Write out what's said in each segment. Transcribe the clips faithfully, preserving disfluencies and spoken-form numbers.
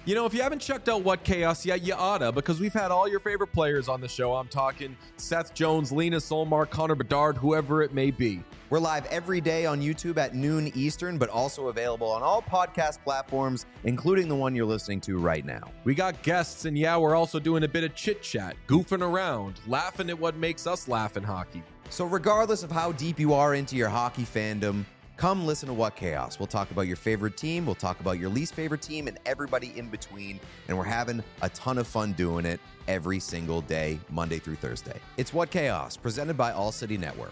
You know, if you haven't checked out What Chaos yet, you oughta, because we've had all your favorite players on the show. I'm talking Seth Jones, Lena Solmark, Connor Bedard, whoever it may be. We're live every day on YouTube at noon Eastern, but also available on all podcast platforms, including the one you're listening to right now. We got guests, and yeah, we're also doing a bit of chit-chat, goofing around, laughing at what makes us laugh in hockey. So regardless of how deep you are into your hockey fandom, come listen to What Chaos. We'll talk about your favorite team, we'll talk about your least favorite team, and everybody in between, and we're having a ton of fun doing it every single day, Monday through Thursday. It's What Chaos, presented by All City Network.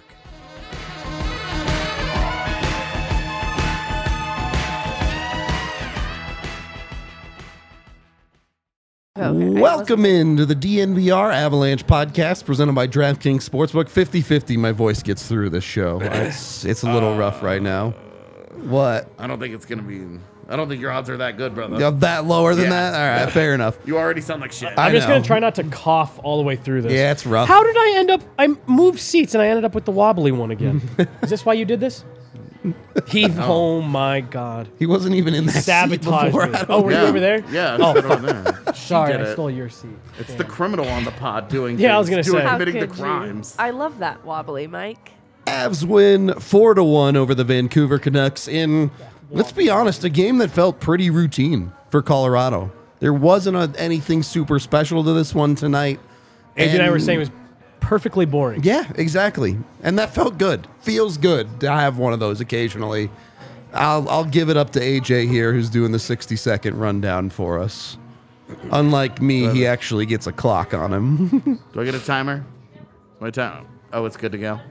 Okay, Welcome into the D N V R Avalanche podcast presented by DraftKings Sportsbook. fifty fifty, my voice gets through this show. It's it's a little uh, rough right now. What? I don't think it's going to be... I don't think your odds are that good, brother. You're that lower than yeah. that? All right, fair enough. You already sound like shit. I'm just going to try not to cough all the way through this. Yeah, it's rough. How did I end up... I moved seats and I ended up with the wobbly one again. Is this why you did this? He, oh my God. He wasn't even in that Sabotage seat before. me. Oh, were yeah. you over there? Yeah, oh, over there. Sorry, I stole your seat. It's Damn. the criminal on the pod doing Yeah, things, I was gonna doing, say. committing the could you? crimes. I love that wobbly, Mike. Avs win four to one over the Vancouver Canucks in, let's be honest, a game that felt pretty routine for Colorado. There wasn't a, anything super special to this one tonight. Andy and I were saying it was perfectly boring. Yeah, exactly. And that felt good. Feels good to have one of those occasionally. I'll I'll give it up to A J here, who's doing the sixty second rundown for us. Unlike me, he actually gets a clock on him. Do I get a timer? My time. Oh, it's good to go.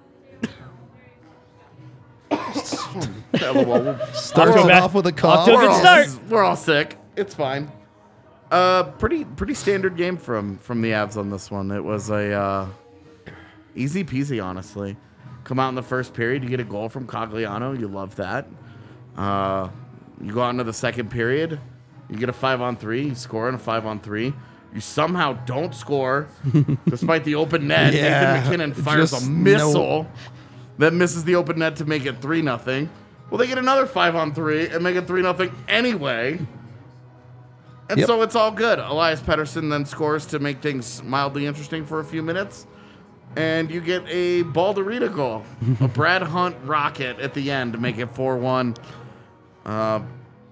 Starts go it back. off with a Off call. to a We're good all, start. we're all sick. It's fine. Uh, pretty pretty standard game from from the Avs on this one. It was a uh, easy peasy, honestly. Come out in the first period, you get a goal from Cogliano. You love that. Uh, you go out into the second period, you get a five on three. You score in a five on three. You somehow don't score, despite the open net. Yeah, Nathan McKinnon fires just a missile no- that misses the open net to make it three nothing. Well, they get another five on three and make it three nothing anyway. And Yep. so it's all good. Elias Pettersson then scores to make things mildly interesting for a few minutes. And you get a Balderita goal. A Brad Hunt rocket at the end to make it four one. Uh,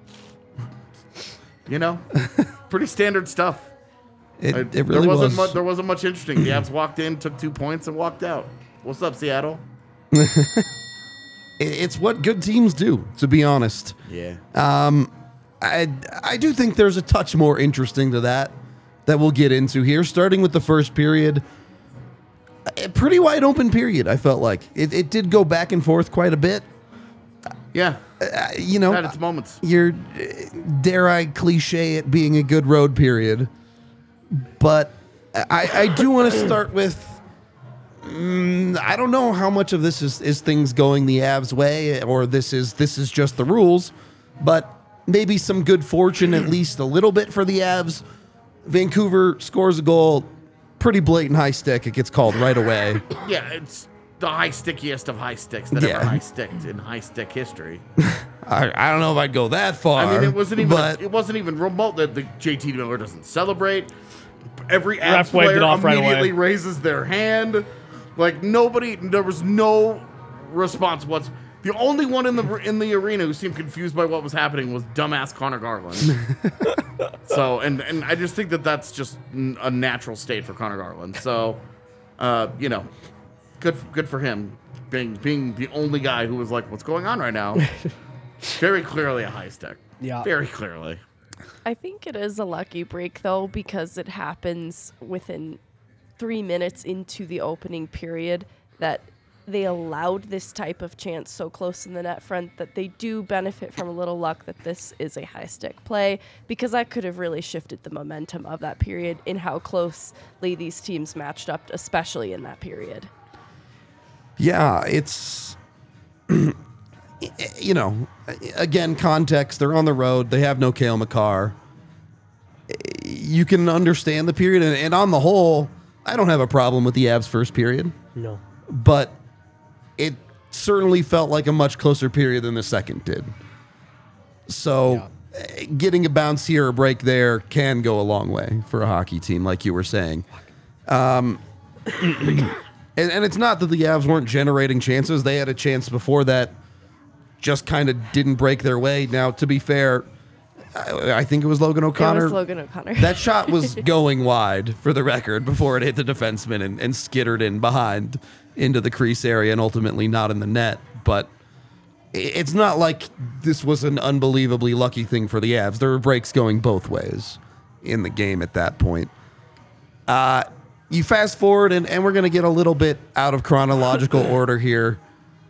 you know, pretty standard stuff. It, I- it there really wasn't was. Much, there wasn't much interesting. The Avs walked in, took two points, and walked out. What's up, Seattle? It- it's what good teams do, to be honest. Yeah. I, I do think there's a touch more interesting to that that we'll get into here, starting with the first period. A pretty wide open period, I felt like. It, it did go back and forth quite a bit. Yeah. Uh, you know, Had its moments. you're, uh, dare I cliche it being a good road period. But I, I do want to start with, mm, I don't know how much of this is, is things going the Avs way, or this is this is just the rules, but maybe some good fortune, at least a little bit for the Avs. Vancouver scores a goal, pretty blatant high stick. It gets called right away. Yeah, it's the high stickiest of high sticks that Yeah. ever high sticked in high stick history. I, I don't know if I'd go that far. I mean, it wasn't even but it wasn't even remote that the J T Miller doesn't celebrate. Every Ref Avs waved it player off right immediately away. raises their hand. Like nobody, there was no response. What's the only one in the in the arena who seemed confused by what was happening was dumbass Connor Garland. So, and and I just think that that's just n- a natural state for Connor Garland. So, uh, you know, good good for him being being the only guy who was like, what's going on right now? Very clearly a high stick. Yeah. Very clearly. I think it is a lucky break, though, because it happens within three minutes into the opening period that they allowed this type of chance so close in the net front that they do benefit from a little luck that this is a high stick play, because that could have really shifted the momentum of that period in how closely these teams matched up, especially in that period. yeah, it's, you know, again, context. They're on the road. They have no Cale Makar. You can understand the period. And, and on the whole, I don't have a problem with the Avs' first period. No. But it certainly felt like a much closer period than the second did. So getting a bounce here or break there can go a long way for a hockey team, like you were saying. Um, and, and it's not that the Avs weren't generating chances. They had a chance before that, just kind of didn't break their way. Now, to be fair, I, I think it was Logan O'Connor. It was Logan O'Connor. That shot was going wide, for the record, before it hit the defenseman and, and skittered in behind into the crease area and ultimately not in the net. But it's not like this was an unbelievably lucky thing for the Avs. There were breaks going both ways in the game at that point. Uh, you fast forward, and, and we're going to get a little bit out of chronological order here.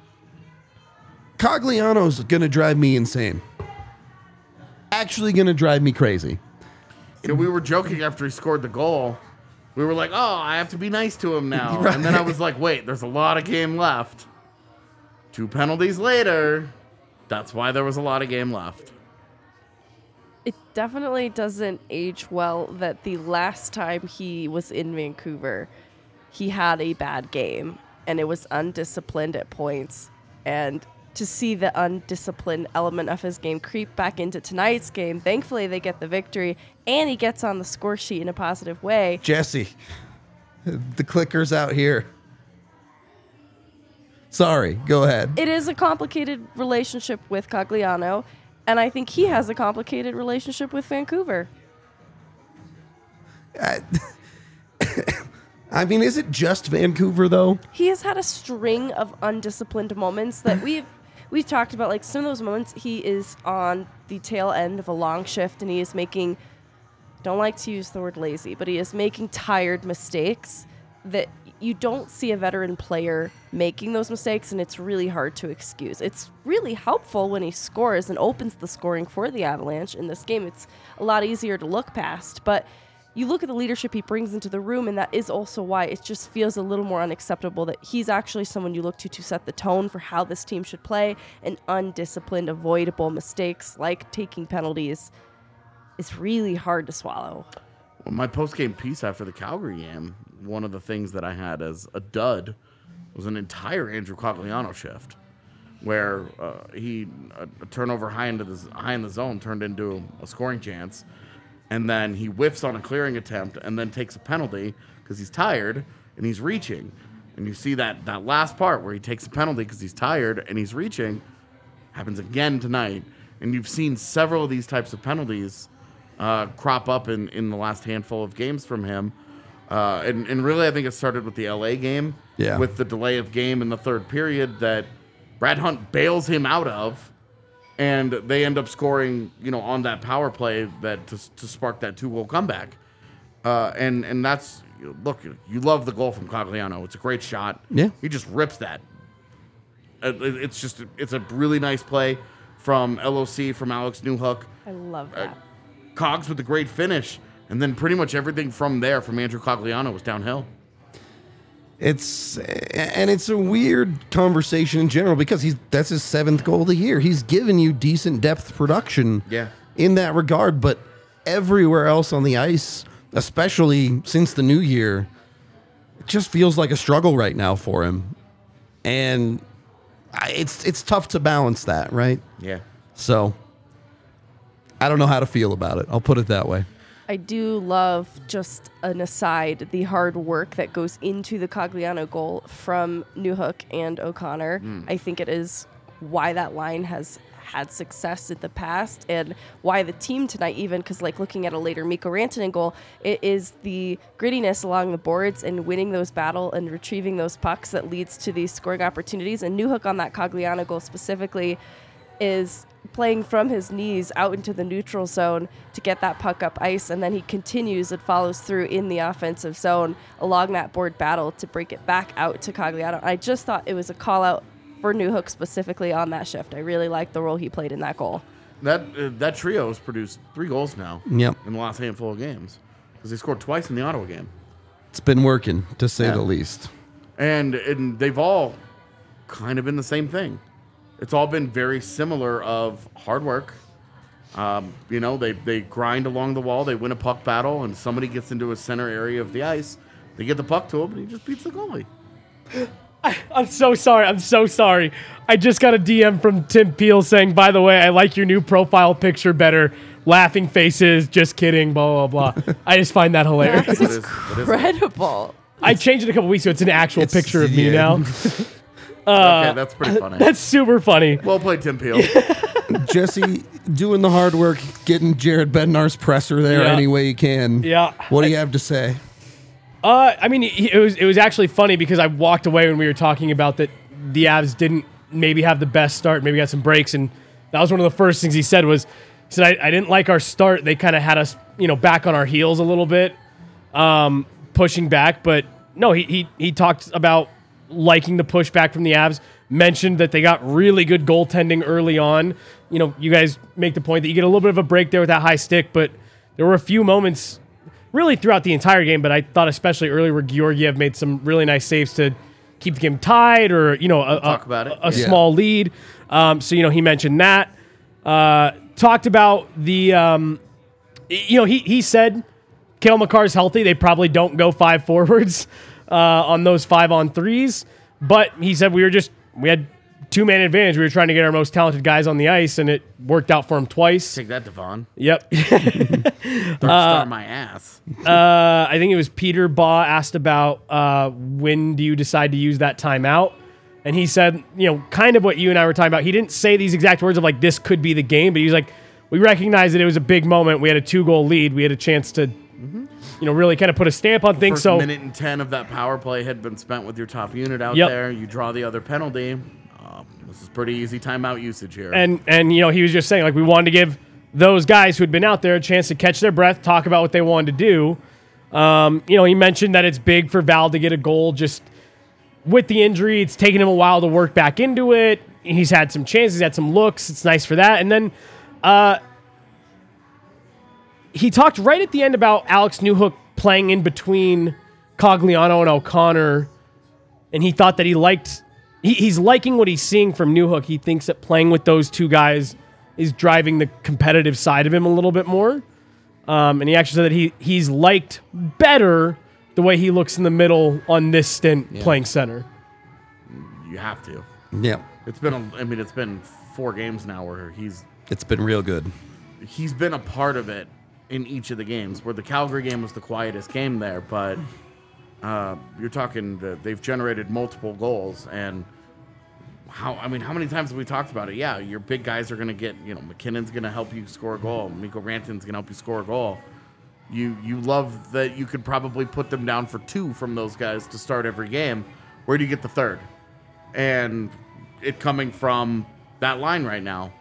Cogliano's going to drive me insane. Actually going to drive me crazy. You know, we were joking after he scored the goal. We were like, oh, I have to be nice to him now. Right. And then I was like, wait, there's a lot of game left. Two penalties later. That's why there was a lot of game left. It definitely doesn't age well that the last time he was in Vancouver, he had a bad game, and it was undisciplined at points. And to see the undisciplined element of his game creep back into tonight's game, thankfully they get the victory, and he gets on the score sheet in a positive way. Jesse, the clicker's out here. Sorry, go ahead. It is a complicated relationship with Cogliano, and I think he has a complicated relationship with Vancouver. I, I mean, is it just Vancouver, though? He has had a string of undisciplined moments that we've we've talked about. Like, some of those moments, he is on the tail end of a long shift, and he is making, don't like to use the word lazy, but he is making tired mistakes that you don't see a veteran player making those mistakes, and it's really hard to excuse. It's really helpful when he scores and opens the scoring for the Avalanche in this game. It's a lot easier to look past, but you look at the leadership he brings into the room, and that is also why it just feels a little more unacceptable that he's actually someone you look to to set the tone for how this team should play, and undisciplined, avoidable mistakes like taking penalties is really hard to swallow. Well, my post-game piece after the Calgary game, one of the things that I had as a dud was an entire Andrew Cogliano shift, where uh, he a, a turnover high into the high in the zone turned into a scoring chance, and then he whiffs on a clearing attempt and then takes a penalty because he's tired and he's reaching, and you see that that last part where he takes a penalty because he's tired and he's reaching happens again tonight, and you've seen several of these types of penalties uh, crop up in in the last handful of games from him. Uh, and, and really, I think it started with the L A game, Yeah. with the delay of game in the third period that Brad Hunt bails him out of, and they end up scoring, you know, on that power play that to, to spark that two-goal comeback. Uh, and and that's look, you love the goal from Cogliano. It's a great shot. Yeah. He just rips that. Uh, it- It's just it's a really nice play from L O C, from Alex Newhook. I love Uh, that. Cogs with a great finish. And then pretty much everything from there, from Andrew Cogliano, was downhill. It's and it's a weird conversation in general because he's that's his seventh goal of the year. He's given you decent depth production, Yeah. in that regard, but everywhere else on the ice, especially since the new year, it just feels like a struggle right now for him, and I- it's it's tough to balance that, right? Yeah. So I don't know how to feel about it. I'll put it that way. I do love, just an aside, the hard work that goes into the Cogliano goal from Newhook and O'Connor. I think it is why that line has had success in the past, and why the team tonight, even because, like, looking at a later Mikko Rantanen goal, it is the grittiness along the boards and winning those battle and retrieving those pucks that leads to these scoring opportunities. And Newhook on that Cogliano goal specifically is playing from his knees out into the neutral zone to get that puck up ice, and then he continues and follows through in the offensive zone along that board battle to break it back out to Cogliano. I just thought it was a call out for Newhook specifically on that shift. I really liked the role he played in that goal. That uh, that trio has produced three goals now Yep, in the last handful of games, because they scored twice in the Ottawa game. it's been working, to say Yeah. the least. And, and they've all kind of been the same thing. It's all been very similar of hard work. Um, you know, they, they grind along the wall, they win a puck battle, and somebody gets into a center area of the ice. They get the puck to him, and he just beats the goalie. I'm so sorry. I'm so sorry. I just got a D M from Tim Peel saying, by the way, I like your new profile picture better. Laughing faces, just kidding, blah, blah, blah. I just find that hilarious. That's What is- what is it? incredible. I changed it a couple weeks ago. It's an actual It's- picture of me yeah. now. okay, that's pretty funny. That's super funny. Well played, Tim Peel. Jesse doing the hard work, getting Jared Bednar's presser there Yeah. any way you can. Yeah. What do you have to say? Uh, I mean, it was it was actually funny because I walked away when we were talking about that the Avs didn't maybe have the best start, maybe got some breaks, and that was one of the first things he said was, he said, I, I didn't like our start. They kind of had us, you know, back on our heels a little bit, um, pushing back. But no, he, he he talked about liking the pushback from the Avs, mentioned that they got really good goaltending early on. You know, you guys make the point that you get a little bit of a break there with that high stick, but there were a few moments really throughout the entire game, but I thought especially early where Georgiev made some really nice saves to keep the game tied or, you know, a, talk a, about it. a Yeah. small lead. Um, so, you know, he mentioned that. Uh, talked about the, um, you know, he, he said Cale Makar's healthy. They probably don't go five forwards uh, on those five on threes. But he said we were just, we had two-man advantage. We were trying to get our most talented guys on the ice, and it worked out for him twice. Take that, Devon. Yep. Dark star my ass. Uh, I think it was Peter Baugh asked about uh, when do you decide to use that timeout? And he said, you know, kind of what you and I were talking about. He didn't say these exact words of like, this could be the game, but he was like, we recognize that it was a big moment. We had a two-goal lead. We had a chance to, you know, really kind of put a stamp on things. First So minute and ten of that power play had been spent with your top unit out Yep. there. You draw the other penalty. Uh, this is pretty easy timeout usage here. And and you know, he was just saying like we wanted to give those guys who had been out there a chance to catch their breath, talk about what they wanted to do. Um, you know, he mentioned that it's big for Val to get a goal. Just with the injury, it's taken him a while to work back into it. He's had some chances, he's had some looks. It's nice for that. And then uh, he talked right at the end about Alex Newhook playing in between Cogliano and O'Connor, and he thought that he liked. He, he's liking what he's seeing from Newhook. He thinks that playing with those two guys is driving the competitive side of him a little bit more. Um, and he actually said that he he's liked better the way he looks in the middle on this stint playing center. you have to. Yeah. It's been, a, I mean, it's been four games now where he's It's been real good. he's been a part of it in each of the games. Where the Calgary game was the quietest game there, but uh, you're talking the, they've generated multiple goals and. How I mean, how many times have we talked about it? Yeah, your big guys are going to get, you know, McKinnon's going to help you score a goal. Mikko Rantan's going to help you score a goal. You you love that you could probably put them down for two from those guys to start every game. Where do you get the third? And it coming from that line right now.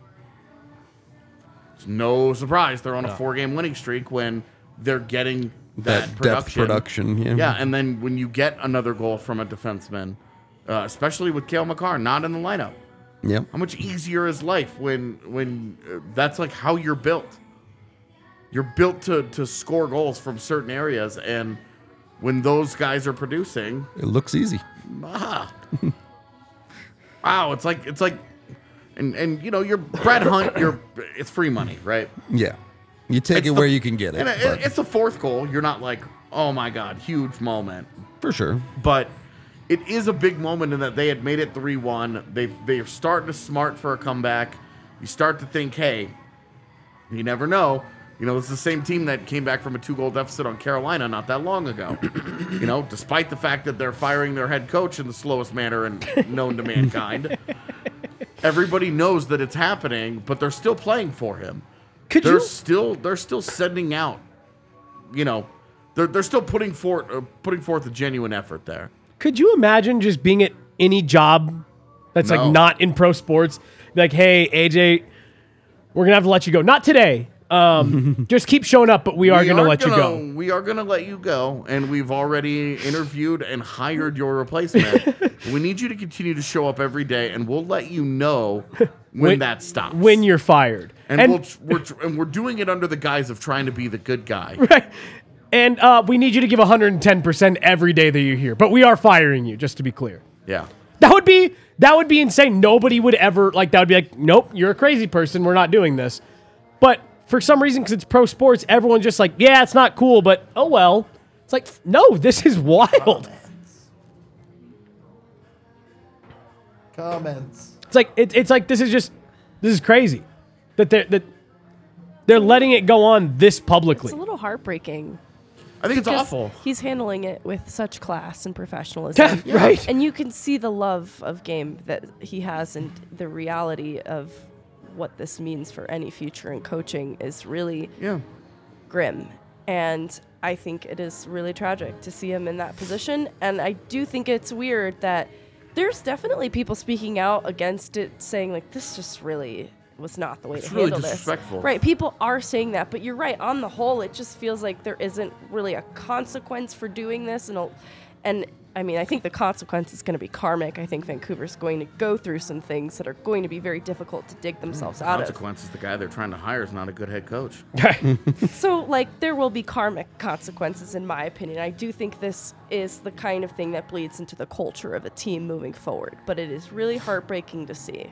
It's no surprise they're on a four-game winning streak when they're getting that, That production. depth production. Yeah. Yeah, and then when you get another goal from a defenseman, uh, especially with Cale Makar not in the lineup, Yep. how much easier is life when when uh, that's like how you're built. You're built to to score goals from certain areas, and when those guys are producing, It looks easy. ah, wow, it's like it's like, and and you know, you're Brad Hunt, you're it's free money, right? Yeah. You take It's it the- where you can get it. And it, but- it's a fourth goal. You're not like, oh my god, huge moment. for sure. But it is a big moment in that they had made it three one. They they're starting to smart for a comeback. You start to think, hey, you never know. You know, it's the same team that came back from a two-goal deficit on Carolina not that long ago. You know, despite the fact that they're firing their head coach in the slowest manner and known to mankind, everybody knows that it's happening, but they're still playing for him. Could they're you? still they're still sending out, you know, they're they're still putting forth uh, putting forth a genuine effort there. Could you imagine just being at any job that's No. like not in pro sports? Be like, hey, A J, we're gonna have to let you go. Not today. Um, just keep showing up, but we are We gonna are let you gonna- go. We are gonna let you go, and we've already interviewed and hired your replacement. We need you to continue to show up every day, and we'll let you know when, that stops. When you're fired. and, And, we'll, we're tr- and we're doing it under the guise of trying to be the good guy. right. And uh, we need you to give one hundred ten percent every day that you're here. But we are firing you, just to be clear. Yeah. That would be that would be insane. Nobody would ever like that would be like, nope, you're a crazy person. We're not doing this. But for some reason, because it's pro sports, everyone's just like, yeah, it's not cool, but oh well. It's like, no, this is wild. comments. It's like it, it's like this is just this is crazy that they that they're letting it go on this publicly. It's a little heartbreaking. I think it's because awful. He's handling it with such class and professionalism. Yeah, right. And you can see the love of game that he has, and the reality of what this means for any future in coaching is really Yeah. grim. And I think it is really tragic to see him in that position. And I do think it's weird that there's definitely people speaking out against it, saying like, this just really was not the way It's to really handle disrespectful. this. Right, people are saying that, but you're right. On the whole, it just feels like there isn't really a consequence for doing this, and a, and I mean, I think the consequence is going to be karmic. I think Vancouver's going to go through some things that are going to be very difficult to dig themselves out of. Consequences. The guy they're trying to hire is not a good head coach. So, like, there will be karmic consequences, in my opinion. I do think this is the kind of thing that bleeds into the culture of a team moving forward, but it is really heartbreaking to see.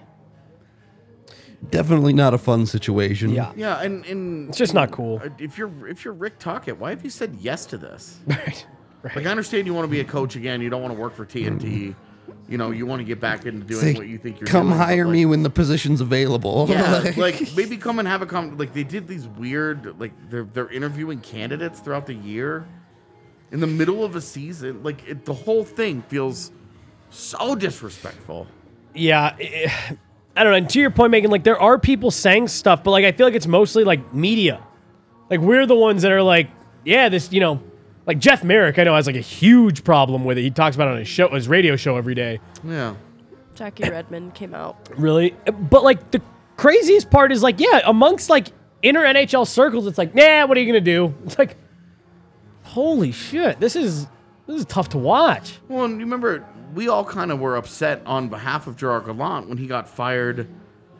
Definitely not a fun situation. Yeah. Yeah, and, and It's just not cool. uh, If you're if you're Rick Tocchet, why have you said yes to this? Right. Right. Like, I understand you want to be a coach again. You don't want to work for T N T. You know, you want to get back into doing Say, what you think you're come doing. but, hire like, me when the position's available. Yeah, Like- like maybe come and have a com. Like they did these weird, like they're they're interviewing candidates throughout the year, in the middle of a season. Like it, the whole thing feels so disrespectful. Yeah, eh, I don't know. And to your point, Megan, like there are people saying stuff, but like I feel like it's mostly like media. Like we're the ones that are like, yeah, this, you know, like Jeff Merrick, I know has like a huge problem with it. He talks about it on his show, his radio show every day. Yeah, Jackie Redmond came out. Really, but like the craziest part is like, yeah, amongst like inner N H L circles, it's like, nah, what are you gonna do? It's like, holy shit, this is this is tough to watch. well, and you remember we all kind of were upset on behalf of Gerard Gallant when he got fired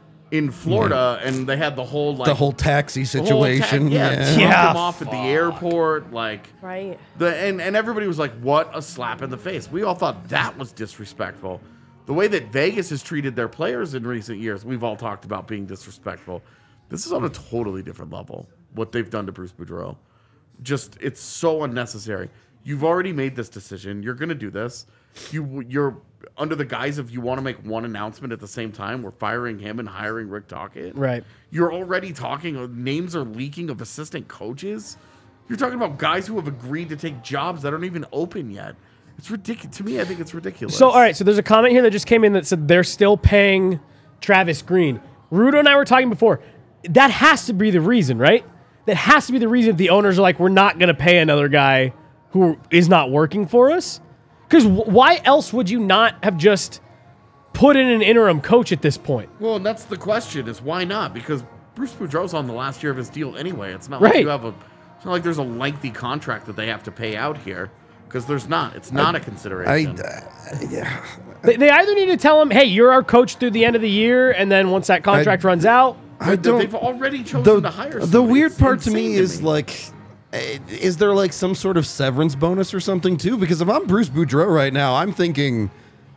in Florida, and they had the whole like the whole taxi the whole ta- situation. yeah, yeah. dropped Yeah, him off at the airport, like. Right. The, and, and everybody was like, what a slap in the face. We all thought that was disrespectful. The way that Vegas has treated their players in recent years, we've all talked about being disrespectful. This is on a totally different level, what they've done to Bruce Boudreau. Just, it's so unnecessary. You've already made this decision. You're going to do this. You, you're under the guise of you want to make one announcement at the same time. We're firing him and hiring Rick Tocchet. Right. You're already talking, names are leaking of assistant coaches. You're talking about guys who have agreed to take jobs that aren't even open yet. It's ridiculous. To me, I think it's ridiculous. So, all right, so there's a comment here that just came in that said they're still paying Travis Green. Rudo and I were talking before. That has to be the reason, right? That has to be the reason the owners are like, we're not going to pay another guy who is not working for us. Because w- why else would you not have just put in an interim coach at this point? Well, and that's the question: is why not? Because Bruce Boudreau's on the last year of his deal anyway. It's not Right. like you have a. It's not like there's a lengthy contract that they have to pay out here. Because there's not. It's not a I, consideration. uh, yeah. They, they either need to tell him, hey, you're our coach through the end of the year, and then once that contract runs out, I But don't. They've already chosen the, to hire. the somebody. weird It's part to me insane is like, eh, is there like some sort of severance bonus or something too? Because if I'm Bruce Boudreau right now, I'm thinking,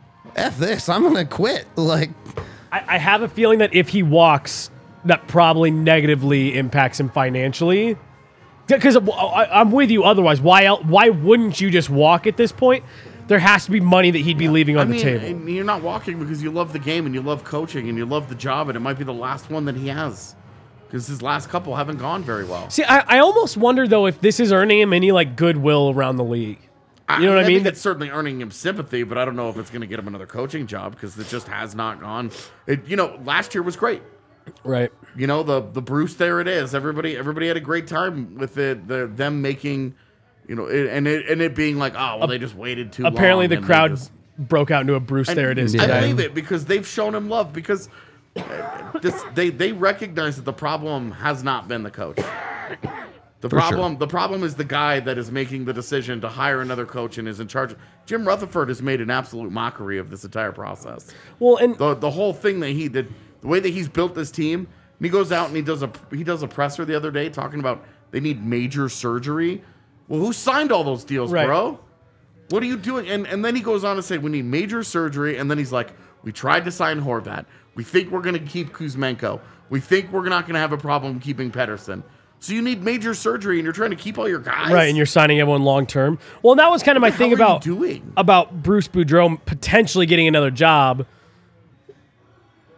"F this, I'm gonna quit." Like, I, I have a feeling that if he walks, that probably negatively impacts him financially. Because I'm with you. Otherwise, why el- why wouldn't you just walk at this point? There has to be money that he'd be leaving on I mean, the table. and you're not walking because you love the game and you love coaching and you love the job, and it might be the last one that he has because his last couple haven't gone very well. See, I, I almost wonder though if this is earning him any like goodwill around the league. You know what I, I mean? think it's certainly earning him sympathy, but I don't know if it's going to get him another coaching job because it just has not gone. It, you know, last year was great. Right. You know, the the Bruce, there it is. Everybody everybody had a great time with it. The, them making, you know, it, and it and it being like, oh, well, they just waited too long. Apparently, the and they crowd just- broke out into a Bruce. And There it is. I today. believe it because they've shown him love because uh, this, they they recognize that the problem has not been the coach. The For problem the problem is the guy that is making the decision to hire another coach and is in charge. Jim Rutherford has made an absolute mockery of this entire process. Well, and The the whole thing that he did, the way that he's built this team, and he goes out and he does a he does a presser the other day talking about they need major surgery. Well, who signed all those deals, Right. bro? What are you doing? And and then he goes on to say we need major surgery, and then he's like, we tried to sign Horvat. We think we're going to keep Kuzmenko. We think we're not going to have a problem keeping Pedersen. So you need major surgery, and you're trying to keep all your guys. right, and you're signing everyone long term. Well, and that was kind of my What the thing hell are you about doing? about Bruce Boudreau potentially getting another job.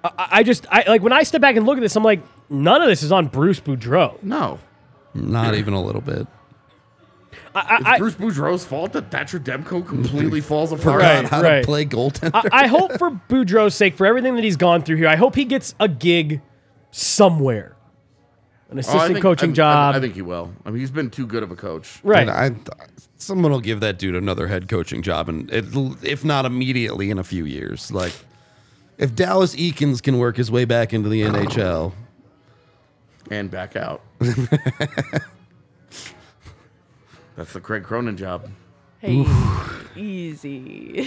I, I just I like when I step back and look at this, I'm like, none of this is on Bruce Boudreau. No. Not even a little bit. I, It's I, Bruce Boudreau's fault that Thatcher Demko completely falls apart. Forgot Right, how right. to play goaltender. I, I hope for Boudreau's sake, for everything that he's gone through here, I hope he gets a gig somewhere, an Oh, I assistant think- coaching I- job. I, I think he will. I mean, he's been too good of a coach. right. And I, someone will give that dude another head coaching job, and it, if not immediately, in a few years. Like, if Dallas Eakins can work his way back into the N H L, And back out. That's the Craig Cronin job. Hey, easy.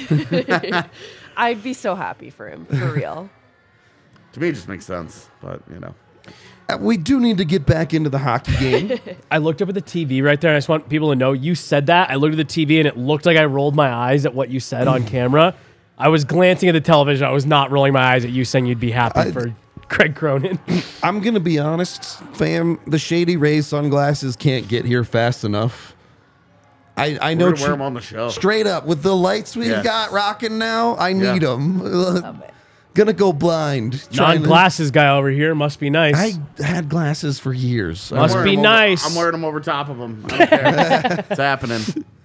I'd be so happy for him, for real. To me, it just makes sense. But, you know. uh, we do need to get back into the hockey game. I looked up at the T V right there, and I just want people to know you said that. I looked at the T V, and it looked like I rolled my eyes at what you said on camera. I was glancing at the television. I was not rolling my eyes at you saying you'd be happy I- for Craig Cronin. I'm gonna be honest, fam. The Shady Rays sunglasses can't get here fast enough. I I know We're going to wear tr- him on the show. straight up with the lights we've Yeah. got rocking now. I need Yeah. them. Love it. Gonna go blind. trying to- Non-glasses guy over here must be nice. I had glasses for years. Must I'm wearing be them over- nice. I'm wearing them over top of them. I don't care. It's happening.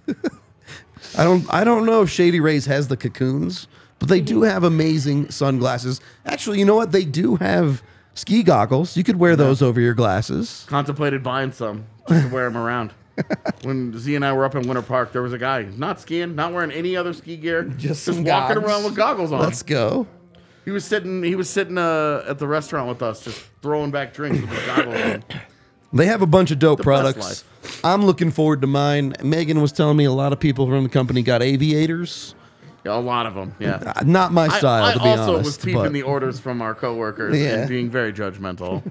I don't I don't know if Shady Rays has the cocoons, but they do have amazing sunglasses. Actually, you know what? They do have ski goggles. You could wear those over your glasses. Contemplated buying some just to wear them around. When Z and I were up in Winter Park, there was a guy not skiing, not wearing any other ski gear, Just just, some walking gogs. around with goggles on. Let's go. He was sitting. He was sitting uh, at the restaurant with us, just throwing back drinks with his goggles on. They have a bunch of dope The best products. I'm looking forward to mine. Megan was telling me a lot of people from the company got aviators. Yeah, a lot of them. Yeah. Uh, Not my I, style, I to be also honest. was peeping but the orders from our coworkers Yeah. and being very judgmental.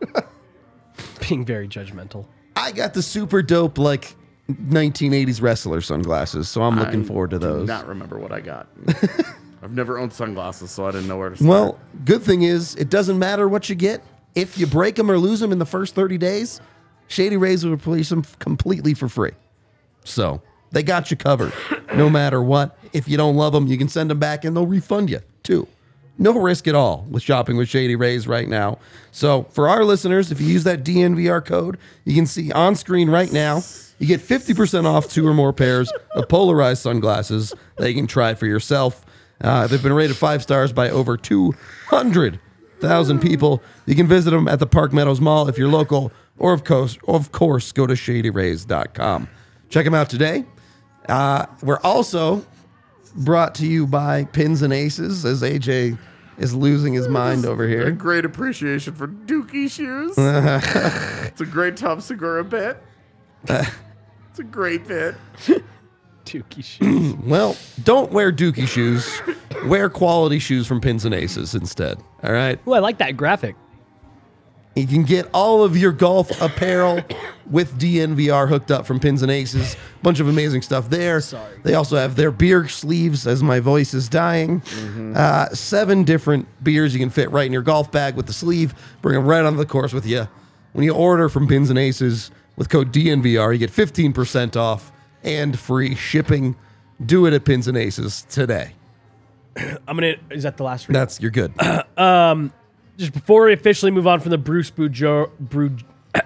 Being very judgmental. I got the super dope, like, nineteen eighties wrestler sunglasses, so I'm looking I forward to do those. Not remember what I got. I've never owned sunglasses, so I didn't know where to start. Well, good thing is, it doesn't matter what you get. If you break them or lose them in the first thirty days, Shady Rays will replace them completely for free. So they got you covered no matter what. If you don't love them, you can send them back and they'll refund you too. No risk at all with shopping with Shady Rays right now. So for our listeners, if you use that D N V R code, you can see on screen right now, you get fifty percent off two or more pairs of polarized sunglasses that you can try for yourself. Uh, they've been rated five stars by over two hundred thousand people. You can visit them at the Park Meadows Mall if you're local, or of course, of course, go to shady rays dot com. Check them out today. Uh, we're also brought to you by Pins and Aces, as A J is losing his mind over A here. great appreciation for Dookie shoes. It's a great Tom Segura bit. It's a great bit. Dookie shoes. Well, don't wear Dookie shoes. Wear quality shoes from Pins and Aces instead. All right. Ooh, I like that graphic. You can get all of your golf apparel with D N V R hooked up from Pins and Aces. Bunch of amazing stuff there. Sorry. They also have their beer sleeves, as my voice is dying. Uh, seven different beers you can fit right in your golf bag with the sleeve. Bring them right onto the course with you. When you order from Pins and Aces with code D N V R, you get fifteen percent off and free shipping. Do it at Pins and Aces today. I'm gonna. Is that the last read? That's you're good. Just before we officially move on from the Bruce Boudreau, Bru-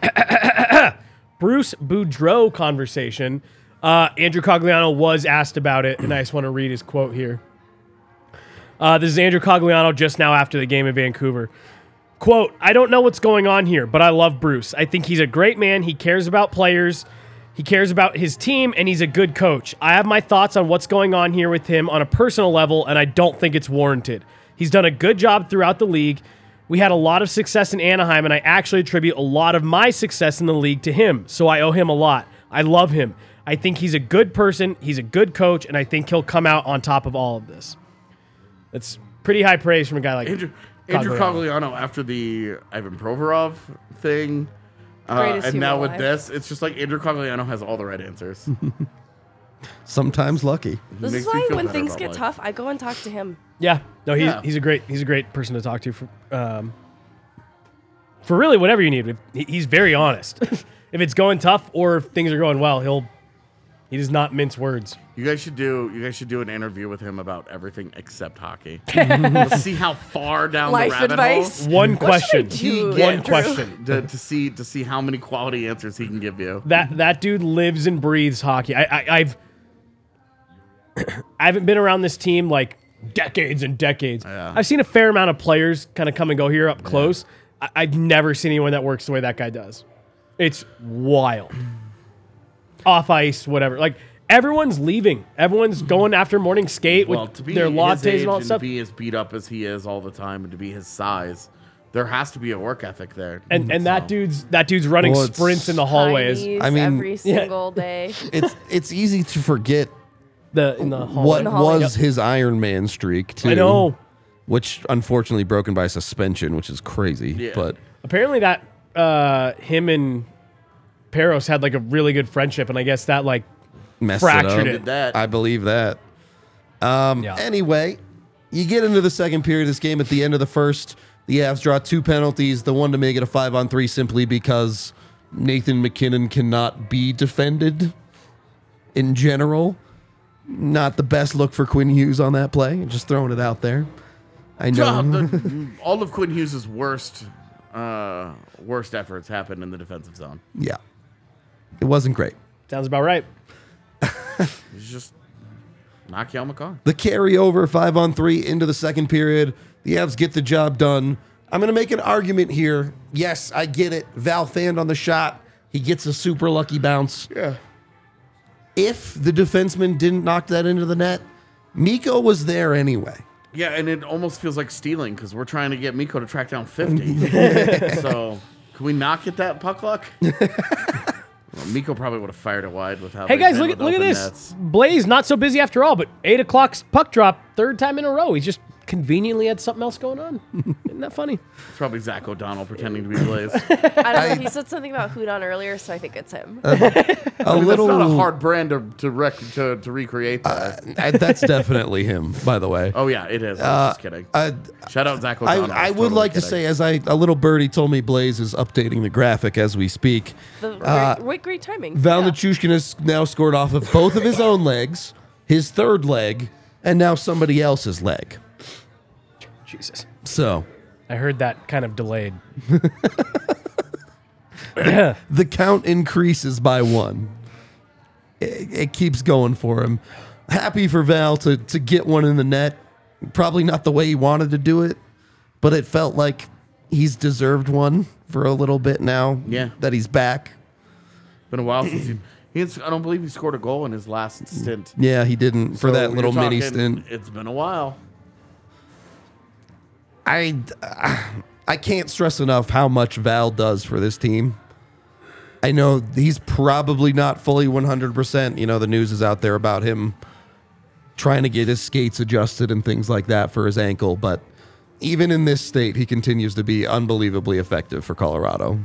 Bruce Boudreau conversation, uh, Andrew Cogliano was asked about it, and I just want to read his quote here. Uh, this is Andrew Cogliano just now after the game in Vancouver. Quote, I don't know what's going on here, but I love Bruce. I think he's a great man. He cares about players. He cares about his team, and he's a good coach. I have my thoughts on what's going on here with him on a personal level, and I don't think it's warranted. He's done a good job throughout the league. We had a lot of success in Anaheim, and I actually attribute a lot of my success in the league to him, so I owe him a lot. I love him. I think he's a good person, he's a good coach, and I think he'll come out on top of all of this. That's pretty high praise from a guy like Andrew, Andrew Cogliano. Cogliano, after the Ivan Provorov thing, uh, Greatest and human now with alive. this, it's just like Andrew Cogliano has all the right answers. Sometimes lucky. This Makes is me why feel when better things about get life. tough, I go and talk to him. Yeah, no, he's Yeah. he's a great he's a great person to talk to for um, for really whatever you need. He- He's very honest. If it's going tough or if things are going well, he'll He does not mince words. You guys should do. You guys should do an interview with him about everything except hockey. Let's see how far down Life the rabbit advice? hole. One question. do, One Andrew? question. To, to see to see how many quality answers he can give you. That that dude lives and breathes hockey. I, I I've I haven't been around this team like decades and decades. Yeah. I've seen a fair amount of players kind of come and go here up close. I, I've never seen anyone that works the way that guy does. It's wild. Off ice, whatever. Like everyone's leaving. Everyone's going after morning skate with Well, to be their his lattes age and all that and stuff. to be as beat up as he is all the time, and to be his size, there has to be a work ethic there. And and that So- dude's that dude's running Well, it's- sprints in the hallways. Chinese I mean- every single day. It's it's easy to forget The in the hallway. what the hallway. was his Iron Man streak too. I know. Which unfortunately broken by suspension, which is crazy. Yeah. But Apparently that uh, him and Peros had like a really good friendship, and I guess that like messed Fractured it it. up. Did that. I believe that. Um, Yeah. Anyway, you get into the second period of this game. At the end of the first, the Avs draw two penalties. The one to make it a five on three simply because Nathan McKinnon cannot be defended in general. Not the best look for Quinn Hughes on that play. Just throwing it out there. I know. Job, the, all of Quinn Hughes' worst uh, worst efforts happened in the defensive zone. Yeah. It wasn't great. sounds about right. He's just knock Yale McCarr. The carryover five on three into the second period. The Avs get the job done. I'm going to make an argument here. Yes, I get it. Val fanned on the shot. He gets a super lucky bounce. Yeah. If the defenseman didn't knock that into the net, Miko was there anyway. Yeah, and it almost feels like stealing because we're trying to get Miko to track down fifty. So can we not get that puck luck? Well, Miko probably would have fired it wide with how. Hey they've guys, been look with at look at open this. nets. Blaze not so busy after all, but eight o'clock puck drop, third time in a row. He's just conveniently had something else going on. Isn't that funny? It's probably Zach O'Donnell pretending to be Blaze. I don't know. I- He said something about Houdon earlier, so I think it's him. A I mean, little. That's not a hard brand to to, rec- to, to recreate that. Uh, that's definitely him, by the way. oh yeah, it is. I was just kidding. Uh, Shout out Zach I, O'Donnell. I was would totally like to kidding. say, as I a little birdie told me, Blaze is updating the graphic as we speak. The, Uh, great, great timing. Val Yeah. Nichushkin has now scored off of both of his own legs, his third leg, and now somebody else's leg. Jesus. So I heard that kind of delayed. the count increases by one. It, it keeps going for him. Happy for Val to, to get one in the net. Probably not the way he wanted to do it, but it felt like he's deserved one for a little bit now Yeah. that he's back. Been a while since he. he has, I don't believe he scored a goal in his last stint. Yeah, he didn't for So that you're little mini talking- stint. It's been a while. I, I can't stress enough how much Val does for this team. I know he's probably not fully one hundred percent. You know, the news is out there about him trying to get his skates adjusted and things like that for his ankle. But even in this state, he continues to be unbelievably effective for Colorado.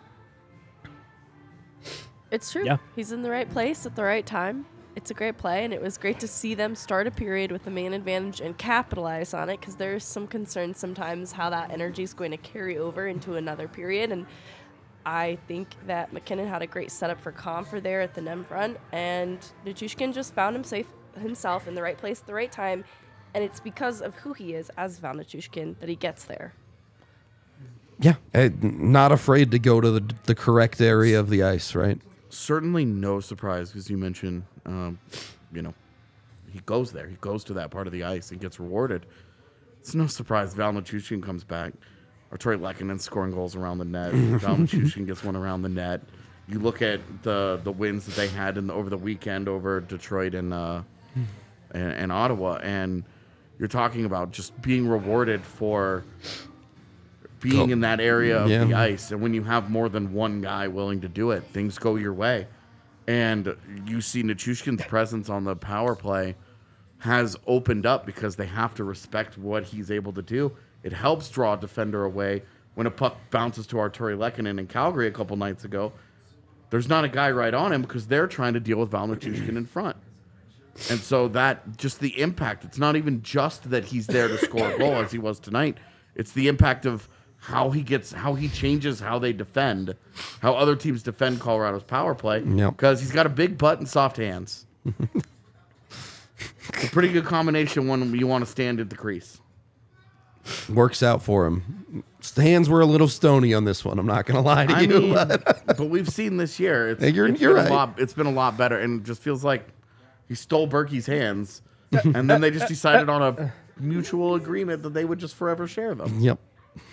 It's true. Yeah. He's in the right place at the right time. It's a great play, and it was great to see them start a period with the man advantage and capitalize on it, because there's some concern sometimes how that energy is going to carry over into another period. And I think that McKinnon had a great setup for Comfer there at the nem front, and Nichushkin just found him safe, himself in the right place at the right time, and it's because of who he is as Val Nichushkin that he gets there. Yeah, eh, not afraid to go to the, the correct area of the ice, right? Certainly no surprise, because you mentioned, um, you know, he goes there. He goes to that part of the ice and gets rewarded. It's no surprise Val Nichushkin comes back. Arturi Lehkonen scoring goals around the net. Val Nichushkin gets one around the net. You look at the the wins that they had in the, over the weekend over Detroit and, uh, and and Ottawa, and you're talking about just being rewarded for being Go- in that area of Yeah. the ice. And when you have more than one guy willing to do it, things go your way. And you see Nichushkin's presence on the power play has opened up because they have to respect what he's able to do. It helps draw a defender away. When a puck bounces to Arturi Lehkonen in Calgary a couple nights ago, there's not a guy right on him because they're trying to deal with Val Nichushkin in front. And so that, just the impact, it's not even just that he's there to score a goal as he was tonight. It's the impact of how he gets, how he changes how they defend, how other teams defend Colorado's power play. Yep. Because he's got a big butt and soft hands. It's a pretty good combination when you want to stand at the crease. Works out for him. His hands were a little stony on this one. I'm not going to lie to I you. mean, but we've seen this year. It's, You're- it's you're been right. a lot. It's been a lot better, and it just feels like he stole Berkey's hands, and then they just decided on a mutual agreement that they would just forever share them. Yep.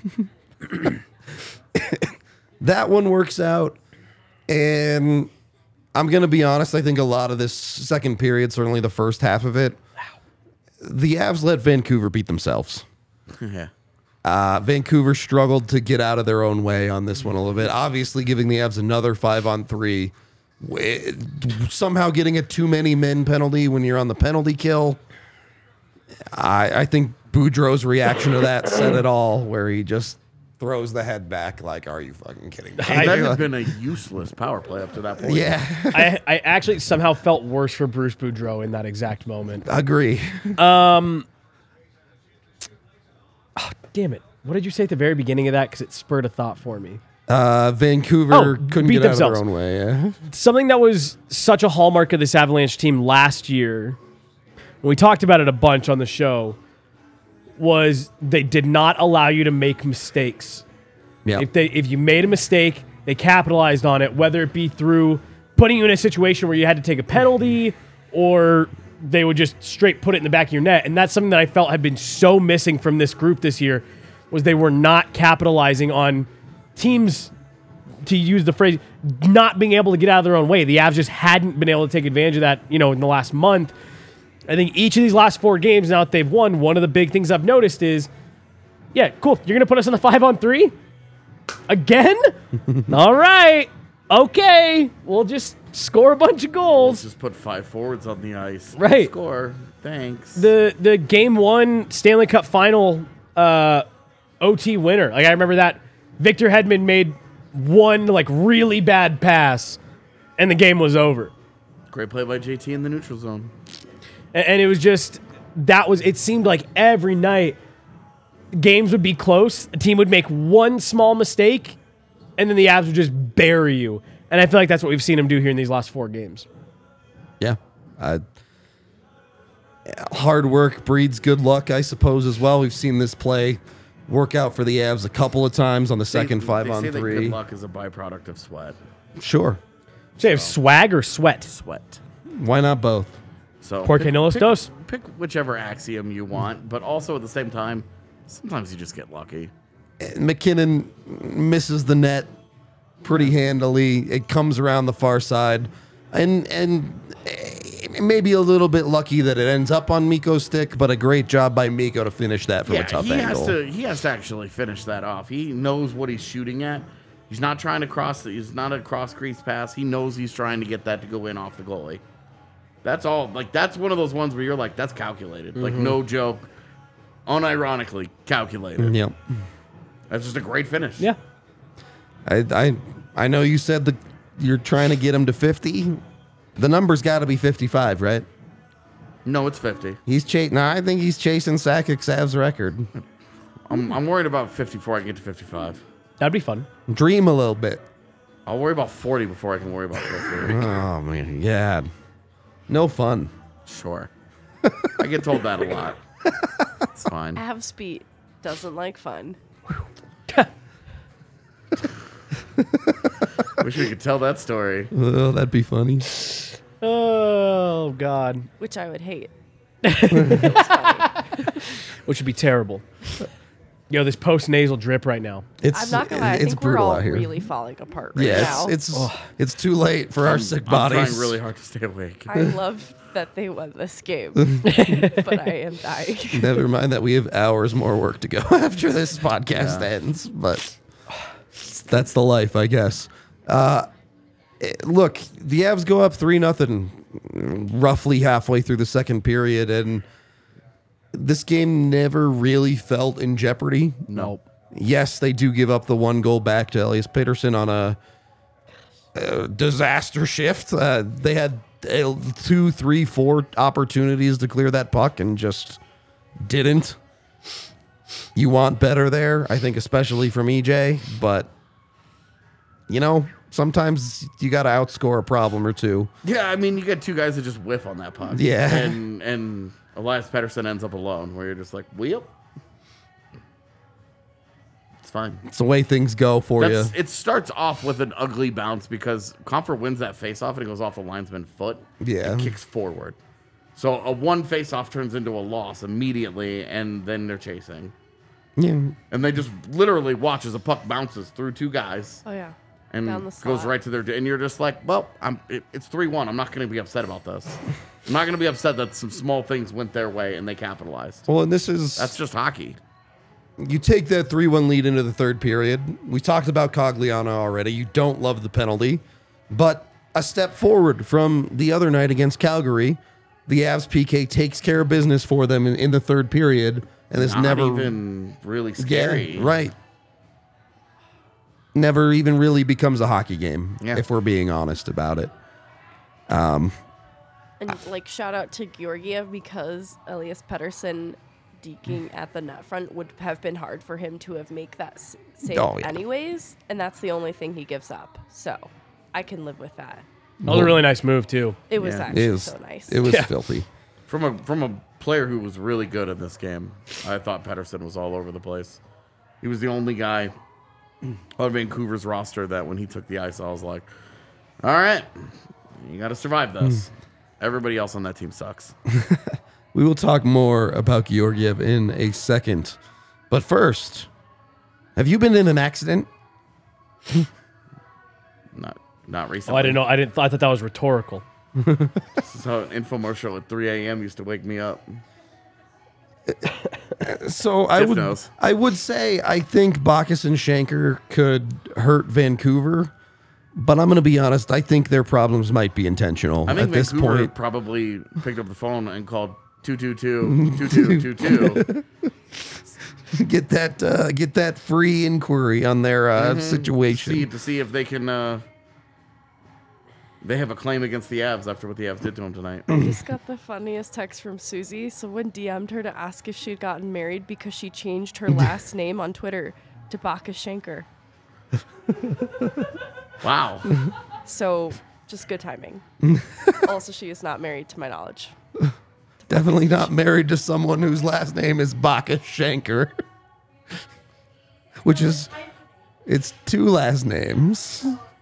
That one works out. And I'm going to be honest. I think a lot of this second period, certainly the first half of it, the Avs let Vancouver beat themselves. Yeah. Uh, Vancouver struggled to get out of their own way on this one a little bit. Obviously, giving the Avs another five on three. wi- Somehow getting a too many men penalty when you're on the penalty kill. I, I think Boudreaux's reaction to that said it all, where he just throws the head back like, are you fucking kidding me? That had been a useless power play up to that point. Yeah, I, I actually somehow felt worse for Bruce Boudreau in that exact moment. agree. Damn it. What did you say at the very beginning of that? Because it spurred a thought for me. Uh, Vancouver Oh, couldn't beat get out of themselves. their own way. Yeah. Something that was such a hallmark of this Avalanche team last year, we talked about it a bunch on the show, was they did not allow you to make mistakes. Yeah. If they if you made a mistake, they capitalized on it, whether it be through putting you in a situation where you had to take a penalty, or they would just straight put it in the back of your net. And that's something that I felt had been so missing from this group this year, was they were not capitalizing on teams, to use the phrase, not being able to get out of their own way. The Avs just hadn't been able to take advantage of that, you know, in the last month. I think each of these last four games now that they've won, one of the big things I've noticed is, yeah, cool, you're going to put us in the five on three? Again? All right. Okay. We'll just score a bunch of Let's goals. just put five forwards on the ice. Right. Score. Thanks. The the game one Stanley Cup final uh, O T winner. Like, I remember that Victor Hedman made one like really bad pass, and the game was over. Great play by J T in the neutral zone. And, and it was just, that was, it seemed like every night games would be close. A team would make one small mistake, and then the Avs would just bury you. And I feel like that's what we've seen them do here in these last four games. Yeah. Uh, hard work breeds good luck, I suppose, as well. We've seen this play work out for the Avs a couple of times on the second They- five they on say that three. good luck is a byproduct of sweat. Sure. So you have swag or sweat? Sweat. Why not both? So Porque pick- no los pick- dos. Pick whichever axiom you want, but also at the same time, sometimes you just get lucky. McKinnon misses the net pretty handily. It comes around the far side, and and eh, maybe a little bit lucky that it ends up on Mikko's stick, but a great job by Mikko to finish that from a Yeah, tough he angle. has to. He has to actually finish that off. He knows what he's shooting at. He's not trying to cross. He's not a cross crease pass. He knows he's trying to get that to go in off the goalie. That's all. Like, that's one of those ones where you're like, that's calculated. Like, no joke. Unironically calculated. Yep. That's just a great finish. Yeah. I I I know you said that you're trying to get him to fifty. The number's got to be fifty-five, right? No, it's fifty. He's chasing. No, I think he's chasing Sakic's Avs record. I'm, I'm worried about fifty before I get to fifty-five. That'd be fun. Dream a little bit. I'll worry about forty before I can worry about fifty. Oh man, yeah. No fun. Sure. I get told that a lot. It's fine. Avs beat doesn't like fun. Wish we could tell that story. Oh, that'd be funny. Oh, God. Which I would hate. Which would be terrible. Yo, this post-nasal drip right now. It's I'm not gonna lie. I it's think we're brutal all out here. really falling apart right yeah, now. it's it's, it's too late for our sick I'm bodies. trying really hard to stay awake. I love that they won this game, but I am dying. Never mind that we have hours more work to go after this podcast ends, but that's the life, I guess. Uh, eh, look, the Avs go up three nothing, roughly halfway through the second period, and this game never really felt in jeopardy. Nope. Yes, they do give up the one goal back to Elias Pettersson on a, a disaster shift. Uh, they had uh, two, three, four opportunities to clear that puck and just didn't. You want better there, I think, especially from E J. But, you know, sometimes you got to outscore a problem or two. Yeah, I mean, you get two guys that just whiff on that puck. Yeah. And and Elias Pettersson ends up alone, where you're just like, well, it's fine. It's the way things go for That's, you. it starts off with an ugly bounce because Comfort wins that faceoff and it goes off the linesman's foot. Yeah. It kicks forward. So a one faceoff turns into a loss immediately, and then they're chasing. Yeah. And they just literally watch as a puck bounces through two guys Oh yeah. and Down the goes slot. right to their. And you're just like, well, I'm. It, it's three one. I'm not going to be upset about this. I'm not going to be upset that some small things went their way and they capitalized. Well, and this is That's just hockey. you take that three one lead into the third period. We talked about Cogliano already. You don't love the penalty, but a step forward from the other night against Calgary, the Avs P K takes care of business for them in, in the third period, and it's Not never even really scary. Yeah, right. Never even really becomes a hockey game, Yeah. if we're being honest about it. And like shout out to Georgiev because Elias Pettersson deking at the net front would have been hard for him to have make that s- save Oh, yeah. anyways, and that's the only thing he gives up. So I can live with that. That was a really nice move too. It was Yeah. actually It was, so nice. it was Yeah. filthy. From a from a player who was really good in this game, I thought Pettersson was all over the place. He was the only guy on Vancouver's roster that when he took the ice, I was like, all right, you got to survive this. Everybody else on that team sucks. We will talk more about Georgiev in a second. But first, have you been in an accident? Not not Oh, recently. I didn't know. I didn't. I thought that was rhetorical. So an infomercial at three a.m. used to wake me up. So I Tiff would knows. I would say I think Bacchus and Shanker could hurt Vancouver, but I'm going to be honest. I think their problems might be intentional I think at this Vancouver point. probably picked up the phone and called two two two two two two two. Get that uh, get that free inquiry on their uh, situation. See to see if they can. Uh, they have a claim against the Avs after what the Avs did to them tonight. Just got the funniest text from Susie. Someone D M'd her to ask if she'd gotten married because she changed her last name on Twitter to Bacchus Shanker. Wow. So just good timing. Also, she is not married to my knowledge. Definitely not married to someone whose last name is Bacchus Shanker, which is it's two last names.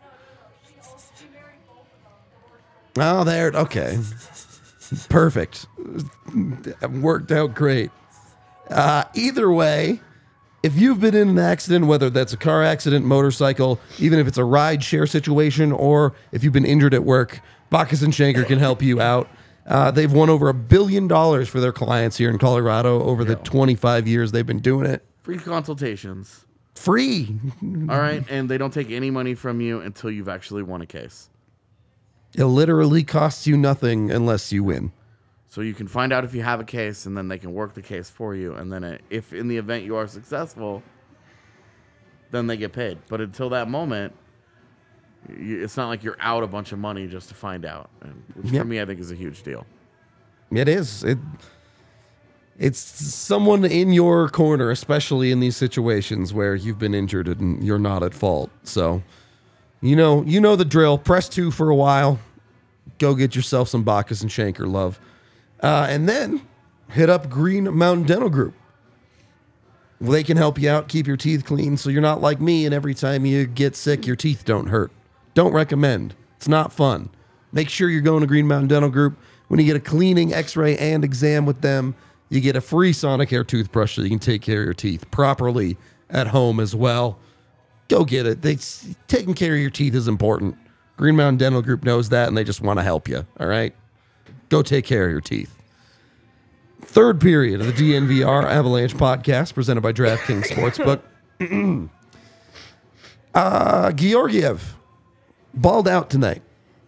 Oh, there. Okay, perfect. Worked out great. Uh, either way, if you've been in an accident, whether that's a car accident, motorcycle, even if it's a ride share situation, or if you've been injured at work, Bacchus and Shanker can help you out. Uh, they've won over a billion dollars for their clients here in Colorado over the Yeah. twenty-five years they've been doing it. Free consultations. Free. All right, and they don't take any money from you until you've actually won a case. It literally costs you nothing unless you win. So you can find out if you have a case, and then they can work the case for you. And then it, if in the event you are successful, then they get paid. But until that moment, you, it's not like you're out a bunch of money just to find out. And, which Yep. for me, I think is a huge deal. It is. It. It's someone in your corner, especially in these situations where you've been injured and you're not at fault. So, you know, you know the drill. Press two for a while. Go get yourself some Bacchus and Shanker love, uh, and then hit up Green Mountain Dental Group. They can help you out, keep your teeth clean, so you're not like me. And every time you get sick, your teeth don't hurt. Don't recommend. It's not fun. Make sure you're going to Green Mountain Dental Group. When you get a cleaning, X-ray, and exam with them, you get a free Sonicare toothbrush so you can take care of your teeth properly at home as well. Go get it. They taking care of your teeth is important. Green Mountain Dental Group knows that, and they just want to help you. All right, go take care of your teeth. Third period of the D N V R Avalanche podcast presented by DraftKings Sportsbook. uh, Georgiev balled out tonight.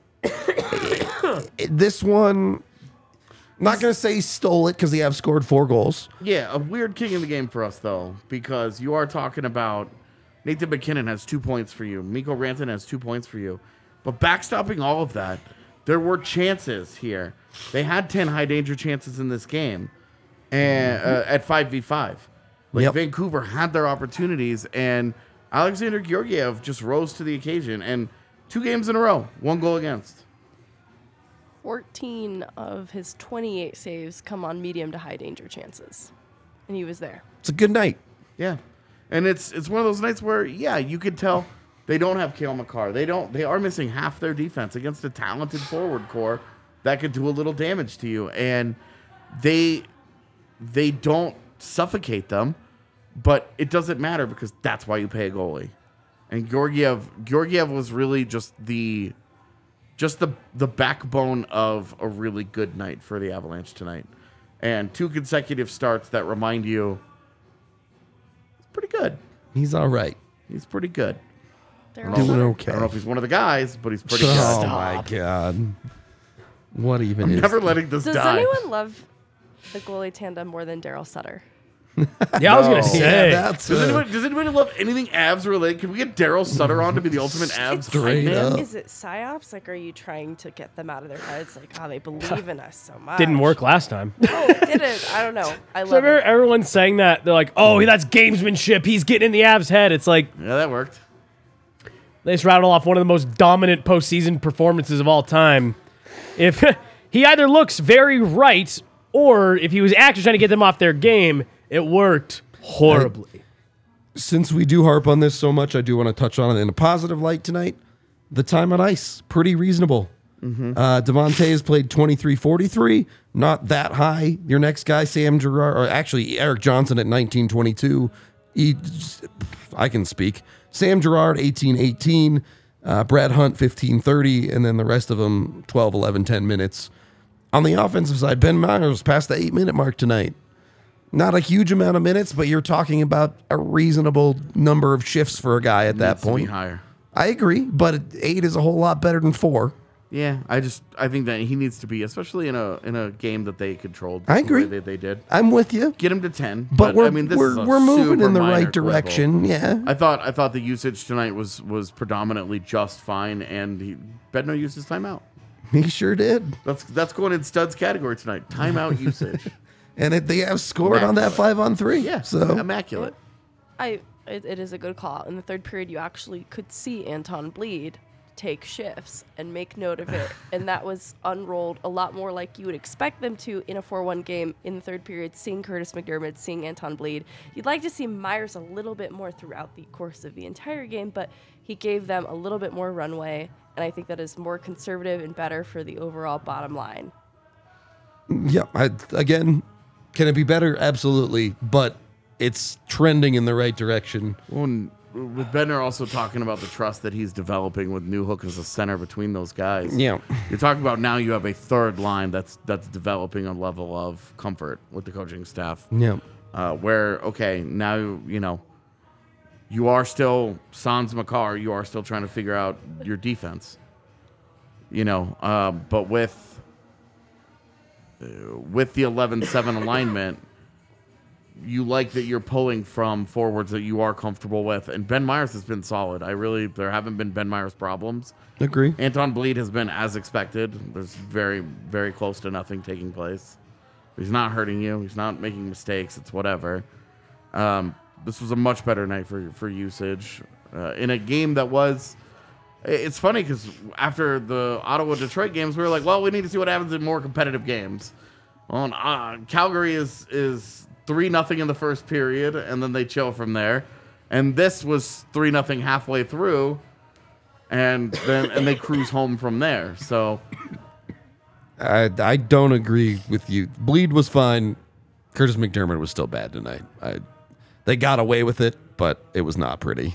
This one, not going to say he stole it because he have scored four goals. Yeah, a weird king in the game for us, though, because you are talking about Nathan McKinnon has two points for you. Mikko Rantanen has two points for you. But backstopping all of that, there were chances here. They had ten high-danger chances in this game and, uh, at five v five. Like Yep. Vancouver had their opportunities, and Alexander Georgiev just rose to the occasion. And two games in a row, one goal against. fourteen of his twenty-eight saves come on medium to high danger chances. And he was there. It's a good night. Yeah, and it's it's one of those nights where yeah, you could tell they don't have Cale Makar. They don't. They are missing half their defense against a talented forward core that could do a little damage to you, and they they don't suffocate them, but it doesn't matter because that's why you pay a goalie. And Georgiev Georgiev was really just the just the the backbone of a really good night for the Avalanche tonight, and two consecutive starts that remind you. Pretty good. He's all right. He's pretty good. They're I don't know- Doing also- okay. I don't know if he's one of the guys, but he's pretty Oh good. my god. What even I'm is never letting this Does die. anyone love the goalie tandem more than Daryl Sutter? Yeah, I was gonna No. say. Yeah, that's Does uh, anybody, does anybody love anything Avs related? Can we get Daryl Sutter on to be the ultimate Avs Straight hype man? up. Is it psyops? Like, are you trying to get them out of their heads? Like, oh, they believe in us so much. Didn't work last time. Oh, it didn't. I don't know. I So love remember it. everyone's saying that they're like, "Oh, that's gamesmanship. He's getting in the Avs' head." It's like Yeah, that worked. they just rattle off one of the most dominant postseason performances of all time. If he either looks very right, or if he was actually trying to get them off their game, it worked horribly. Since we do harp on this so much, I do want to touch on it in a positive light tonight. The time on ice, pretty reasonable. Uh, Devontae has played twenty-three forty-three, not that high. Your next guy, Sam Girard, or actually Eric Johnson at nineteen twenty-two. He, I can speak. Sam Girard, eighteen eighteen. Uh, Brad Hunt, fifteen thirty. And then the rest of them, twelve eleven, ten minutes. On the offensive side, Ben Myers passed the eight-minute mark tonight. Not a huge amount of minutes, but you're talking about a reasonable number of shifts for a guy at that Needs to be point. higher. I agree, but eight is a whole lot better than four. Yeah, I just I think that he needs to be, especially in a in a game that they controlled. I the agree. way That they did. I'm with you, Get him to ten. but, we're I mean, this we're, is a we're moving super in the minor right quibble. direction. Yeah, I thought I thought the usage tonight was was predominantly just fine, and he Bednar used his timeout. he sure did, That's that's going in studs category tonight. Timeout usage. and it, they have scored on that Immaculate. five on three. Yeah, so immaculate. I it, it is a good call. In the third period, you actually could see Anton Bleed take shifts and make note of it, and that was unrolled a lot more like you would expect them to in a four one game in the third period, seeing Curtis McDermott, seeing Anton Bleed. You'd like to see Myers a little bit more throughout the course of the entire game, but he gave them a little bit more runway, and I think that is more conservative and better for the overall bottom line. yeah. I, again, can it be better? Absolutely, but it's trending in the right direction. Well, and with Bednar also talking about the trust that he's developing with Newhook as a center between those guys. Yeah. You're talking about now you have a third line that's that's developing a level of comfort with the coaching staff. Yeah, Uh, where, okay, now, you know, you are still Sans Makar. You are still trying to figure out your defense. You know, uh, but with uh, with the eleven seven alignment, you like that you're pulling from forwards that you are comfortable with. And Ben Myers has been solid. I really, there haven't been Ben Myers problems. agree. Anton Bleed has been as expected. There's very, very close to nothing taking place. He's not hurting you. He's not making mistakes. It's whatever. Um, this was a much better night for, for usage uh, in a game that was. It's funny because after the Ottawa-Detroit games, we were like, well, we need to see what happens in more competitive games. Well, and, uh, Calgary is is three nothing in the first period, and then they chill from there. And this was three nothing halfway through, and then and they cruise home from there. So I I don't agree with you. Bleed was fine. Curtis McDermott was still bad tonight. I, they got away with it, but it was not pretty.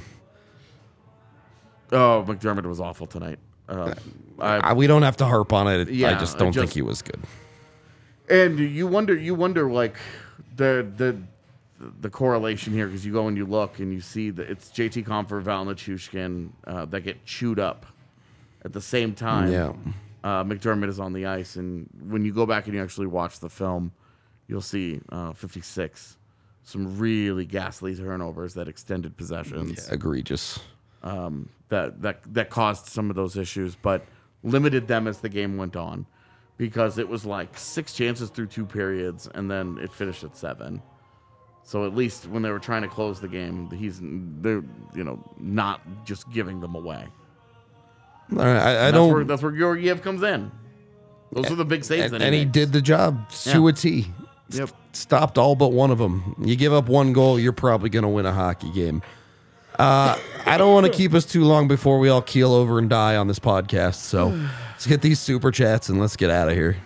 oh, McDermott was awful tonight. Uh, I, I, we don't have to harp on it. I Yeah, just I don't just- think he was good. And you wonder, you wonder, like the the the correlation here, because you go and you look and you see that it's J T Compher, Val Nichushkin uh, that get chewed up at the same time. Yeah. uh, McDermott is on the ice, and when you go back and you actually watch the film, you'll see uh, fifty-six, some really ghastly turnovers that extended possessions. Egregious. um, that that that caused some of those issues, but limited them as the game went on, because it was like six chances through two periods, and then it finished at seven. So at least when they were trying to close the game, he's they're you know not just giving them away. All right, I, I that's don't. Where, that's where Georgiev comes in. Those are the big saves. and that he, and he makes. did the job to a T. Yep. Stopped all but one of them. You give up one goal, you're probably going to win a hockey game. Uh, I don't want to keep us too long before we all keel over and die on this podcast. So let's get these super chats and let's get out of here.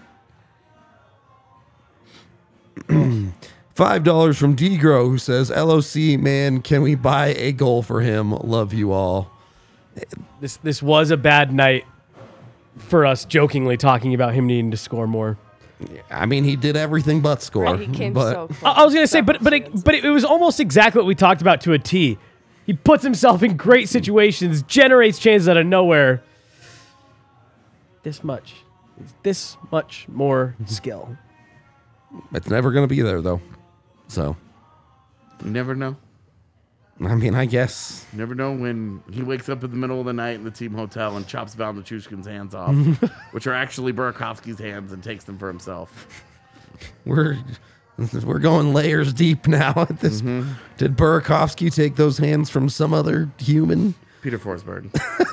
five dollars from D-Grow, who says, L O C, man, can we buy a goal for him? Love you all. This this was a bad night for us, jokingly talking about him needing to score more. I mean, he did everything but score. Right, he came but so close. I, I was gonna say, but but it, but it was almost exactly what we talked about to a T. He puts himself in great situations, generates chances out of nowhere. This much, this much more skill. it's never going to be there, though. So, You never know. I mean, I guess. You never know when he wakes up in the middle of the night in the team hotel and chops Val Nichushkin's hands off, which are actually Burakovsky's hands, and takes them for himself. We're we're going layers deep now at this. Mm-hmm. Did Burakovsky take those hands from some other human? Peter Forsberg.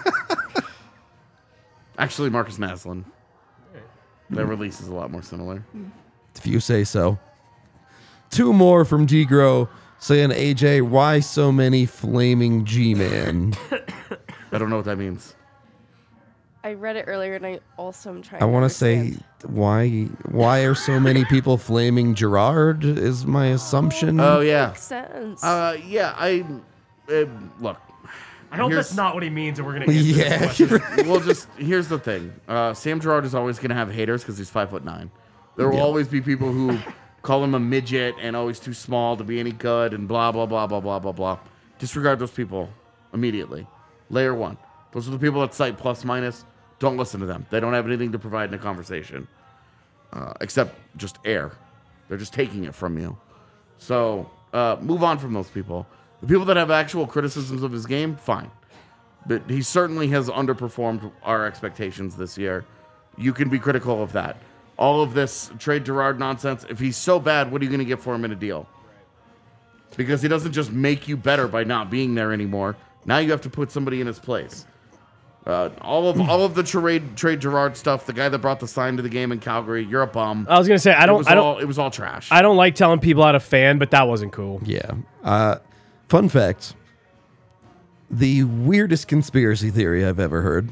Actually, Marcus Naslund. Their release is a lot more similar. If you say so. Two more from D-Grow saying, A J, why so many flaming G-Man? I don't know what that means. I read it earlier, and I also am trying. I want to to say, understand. why why are so many people flaming Gerard is my assumption. Oh, yeah. Makes sense. Uh, yeah, I... Uh, look. I hope Here's- that's not what he means, and we're gonna. Yeah. well, just here's the thing. Uh, Sam Girard is always going to have haters because he's five foot nine. There will Yeah. always be people who call him a midget and always too small to be any good and blah blah blah blah blah blah blah. Disregard those people immediately. Layer one. Those are the people that cite plus minus. Don't listen to them. They don't have anything to provide in a conversation, uh, except just air. They're just taking it from you. So uh, move on from those people. The people that have actual criticisms of his game, fine. But he certainly has underperformed our expectations this year. You can be critical of that. All of this trade Gerard nonsense, if he's so bad, what are you going to get for him in a deal? Because he doesn't just make you better by not being there anymore. Now you have to put somebody in his place. Uh, all of all of the trade trade Gerard stuff, the guy that brought the sign to the game in Calgary, you're a bum. I was gonna say I It don't. was I don't. all, it was all trash. I don't like telling people how to fan, but that wasn't cool. Yeah. Uh, fun fact. The weirdest conspiracy theory I've ever heard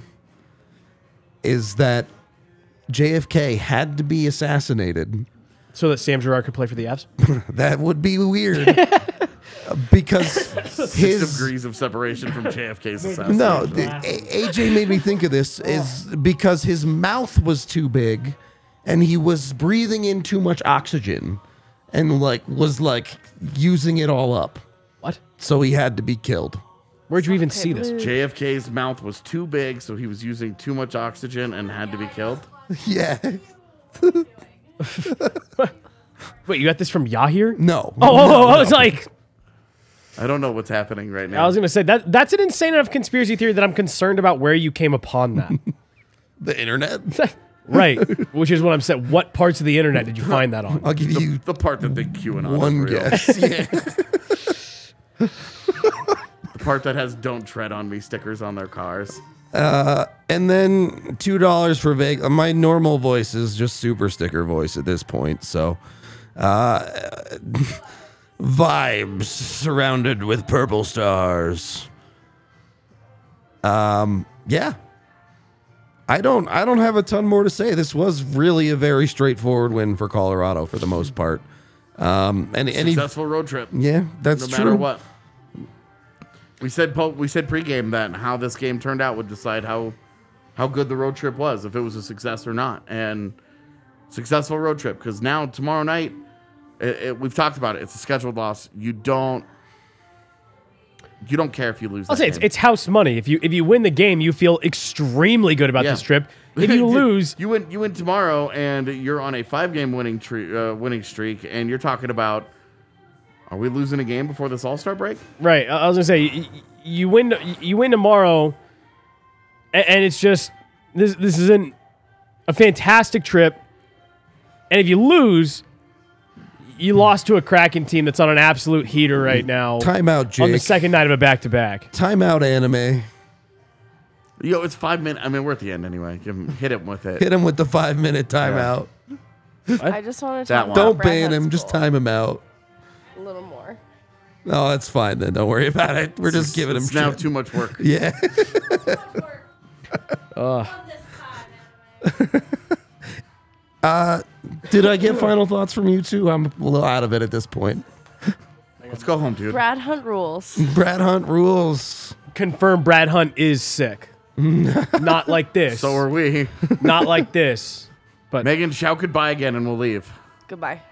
is that J F K had to be assassinated. So that Sam Girard could play for the Avs. That would be weird. Because Six his degrees of separation from J F K's assassination. no, the, A- AJ made me think of this is because his mouth was too big and he was breathing in too much oxygen and like was like using it all up. What? So he had to be killed. Where'd you even see this? J F K's mouth was too big, so he was using too much oxygen and had to be killed. Yeah. Wait, you got this from Yahir? No. Oh, oh, oh, I was like, I don't know what's happening right now. I was gonna say that that's an insane enough conspiracy theory that I'm concerned about where you came upon that. The internet. Right, which is what I'm saying. What parts of the internet did you find that on? I'll give you the part that think QAnon one is real. guess. Yeah. The part that has "Don't tread on me" stickers on their cars. And then two dollars for Vegas. My normal voice is just super sticker voice at this point. So, uh, vibes surrounded with purple stars. Um, yeah. I don't. I don't have a ton more to say. This was really a very straightforward win for Colorado for the most part. Um, and any Successful road trip. yeah, that's no true. matter what. We said po- we said pregame that how this game turned out would decide how how good the road trip was, if it was a success or not. And successful road trip, because now tomorrow night, it, it, we've talked about it. It's a scheduled loss. You don't you don't care if you lose. I'll that say it's, game. it's house money. If you if you win the game, you feel extremely good about Yeah. this trip. If you lose, you win you win tomorrow, and you're on a five game winning tre- uh, winning streak, and you're talking about. Are we losing a game before this All-Star break? right? I I was gonna say you, you win you win tomorrow, and, and it's just this this is an, a fantastic trip. And if you lose, you lost to a Kraken team that's on an absolute heater right now. Timeout, Jake. On the second night of a back-to-back. Timeout, anime. Yo, it's five minutes. I mean, we're at the end anyway. Give him, hit him with it. Hit him with the five minute timeout. I just want to That talk one. about Don't Brad ban him. Hunt's Just goal time him out. a little more. No, that's fine then. Don't worry about it. We're just giving him It's now shit. too much work. Yeah. uh, did I get final thoughts from you two? I'm a little out of it at this point. Let's go home, dude. Brad Hunt rules. Brad Hunt rules. Confirm Brad Hunt is sick. Not like this. So are we. Not like this. But Megan, shout goodbye again and we'll leave. Goodbye.